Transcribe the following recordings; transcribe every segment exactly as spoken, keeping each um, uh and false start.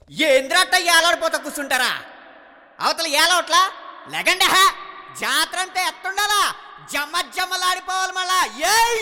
ఏంద్రట్ట ఏలాడిపోతా కూర్చుంటారా? అవతల ఏలవట్లా లెగండి. హా జాతర అంతే ఎత్తుండాలా, జమ్మ జమ్మలాడిపోవాలి మళ్ళా. ఏయ్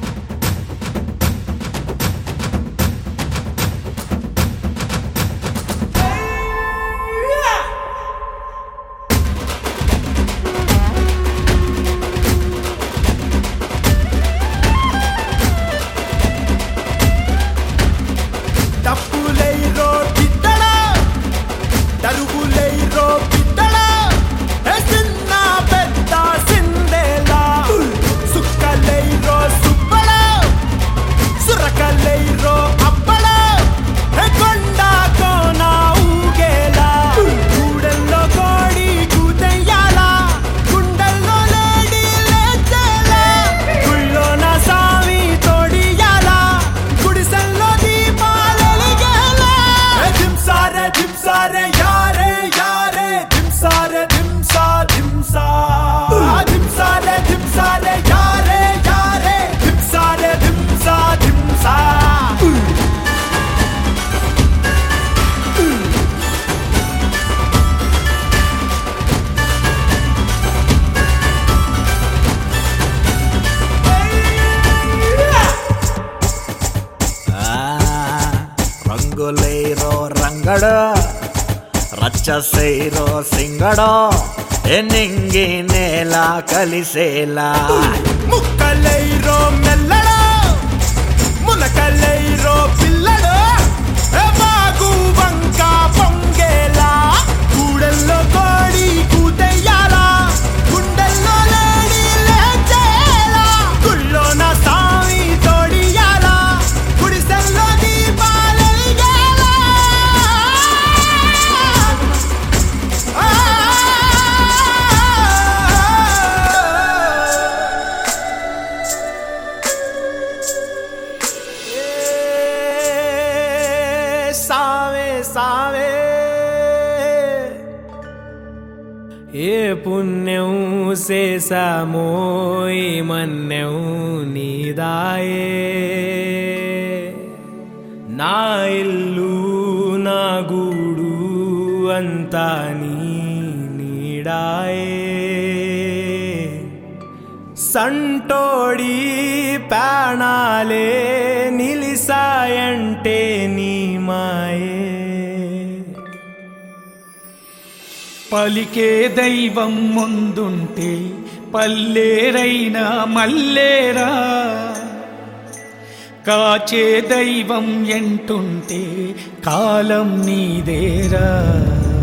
రంగులేరో రంగడో రచ్చసేరో సింగడో ఎన్నింగి నేల కలిసేలా ముక్కలైరో మెల్లడో మునకలైరో పిల్లడో బాగు వంక పొంగేలా కూడల్లో కోడి కూతెయ్యాలా గుండెల్లో లేడి లేచేలా గుళ్ళో నా సామి తోడియాలా గుడిసెల్లో దీపాలెలిగేలా సావే సావే ఏ పుణ్యం చేసామో ఈ మన్యం నీదాయే, నా ఇల్లు నా గూడు అంతా నీ నీడాయే, సంటోడి ప్రాణాలే నిలిసాయంటే నీ మాయే. పలికే దైవం ముందుంటే పల్లేరైనా మల్లేరా, కాచే దైవం ఎంటుంటే కాలం నీదేరా.